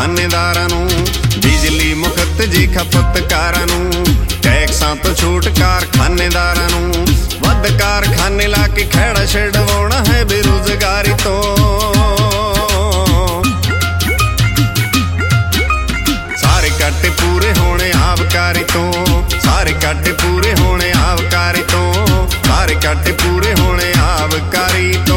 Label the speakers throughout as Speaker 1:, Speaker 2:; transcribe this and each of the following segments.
Speaker 1: थानेदारां नूं, बिजली मुफ्त जी खपतकारां नूं, टैक्सां तो छूट कारखानेदारां नूं, वध कारखाने ला के खैड़ा छडवाउणा है बेरोजगारी तो। सारे घाटे पूरे होने आवकारी तो, सारे घाटे पूरे होने आवकारी तो, सारे घाटे पूरे होने आवकारी तो।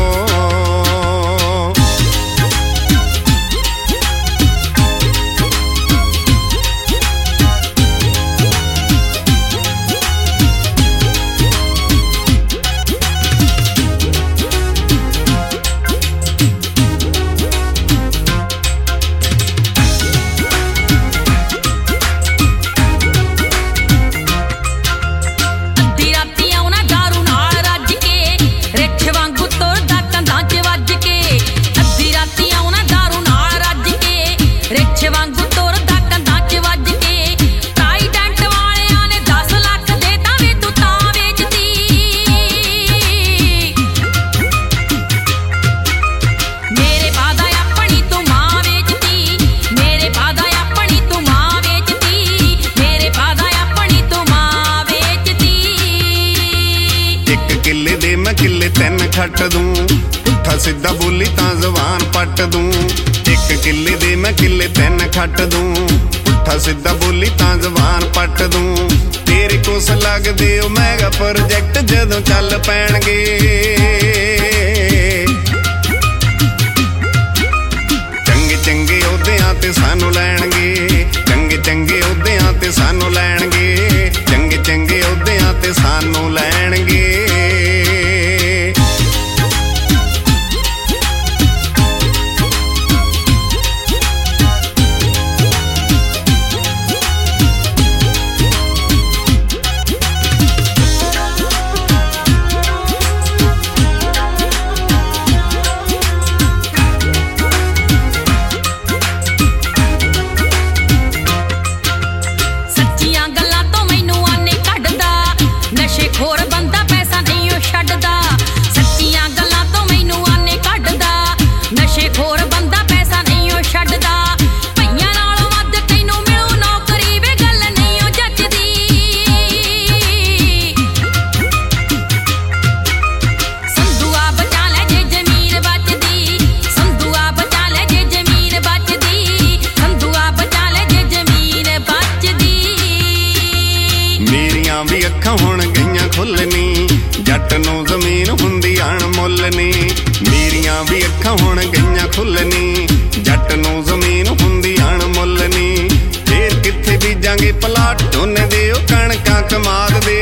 Speaker 1: किले तीन खट दूं, पुट्ठा सीधा बोली तां जवान पट दूं। एक किले दे मैं किले तीन खट दूं, पुट्ठा सीधा बोली तां जवान पट दूं। तेरे कुछ लगदे ओ मैगा प्रोजेक्ट जदों चल पैणगे, चंगे चंगे ओहदियां ते सानू लैणगे, चंगे चंगे ओहदियां ते सानू लैणगे, चंगे चंगे ओहदियां ते सानू लैणगे। अखां हुण गईयां खुलनी, जट नूं जमीन हुंदी अणमुल नी। मेरियां भी अखां हुण गईयां खुलनी, जट नूं जमीन हुंदी अणमुल नी। फिर कित्थे बीजांगे पलाट झोने दे ओ कणकां कमाद दे।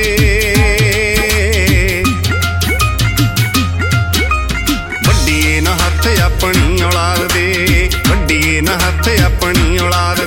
Speaker 1: वड्डीए ना हत्थ अपनी औलाद दे, वड्डीए ना हत्थ अपनी औलाद